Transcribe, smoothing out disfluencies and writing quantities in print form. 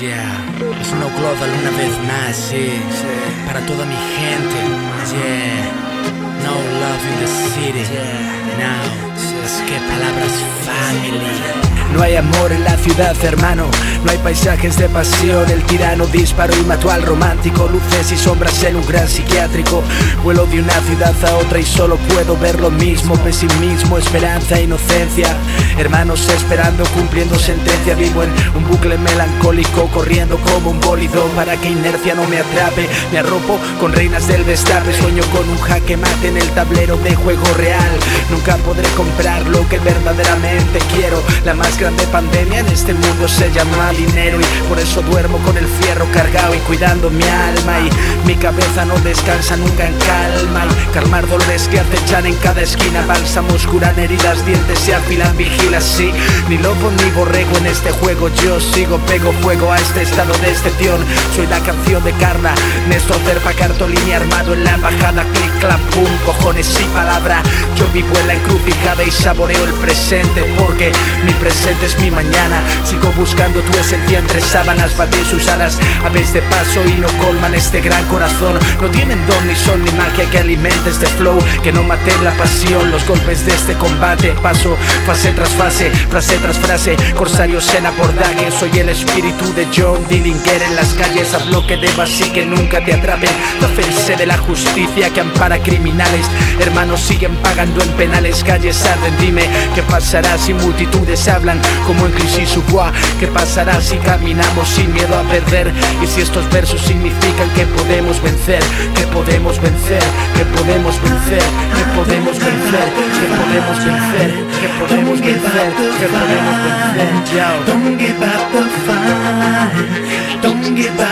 Yeah, es No Global una vez más, sí. Para toda mi gente, yeah. No love in the city, now. Es que palabras family. No hay amor en la ciudad, hermano. No hay paisajes de pasión. El tirano disparó y mató al romántico. Luces y sombras en un gran psiquiátrico. Vuelo de una ciudad a otra y solo puedo ver lo mismo. Pesimismo, esperanza, inocencia. Hermanos esperando, cumpliendo sentencia. Vivo en un bucle melancólico, corriendo como un bólido para que inercia no me atrape. Me arropo con reinas del destape. Sueño con un jaque mate en el tablero de juego real. Nunca podré comprar lo que verdaderamente quiero. La más grande pandemia en este mundo se llama dinero, y por eso duermo con el fierro cargado y cuidando mi alma, y mi cabeza no descansa nunca en calma, y calmar dolores que acechan en cada esquina. Bálsamos curan heridas, dientes se afilan, vigilas, sí. Ni lobo ni borrego en este juego, yo sigo, pego fuego a este estado de excepción. Soy la canción de Carla, Néstor Cerpa, cartolina armado en la embajada. Clic, clap, pum, cojones y palabra. Yo vivo en la encrucijada y saboreo el presente, porque mi presente es mi mañana. Sigo buscando tu esencia entre sábanas. Bate sus alas, aves de paso y no colman este gran corazón. No tienen don ni son ni magia que alimente este flow, que no mate la pasión, los golpes de este combate. Paso fase tras fase, frase tras frase, corsarios en abordaje. Soy el espíritu de John Dillinger en las calles. Hablo que debas y que nunca te atrapen. Defense de la justicia que ampara criminales. Hermanos siguen pagando en penales, calles arden. Dime, ¿qué pasará si multitudes hablan como en crisis su bois? ¿Qué pasará si caminamos sin miedo a perder? Y si estos versos significan que podemos vencer, que podemos vencer, que podemos vencer, que podemos vencer, que podemos vencer, que podemos vencer, que podemos vencer. Don't give up the fight, don't give up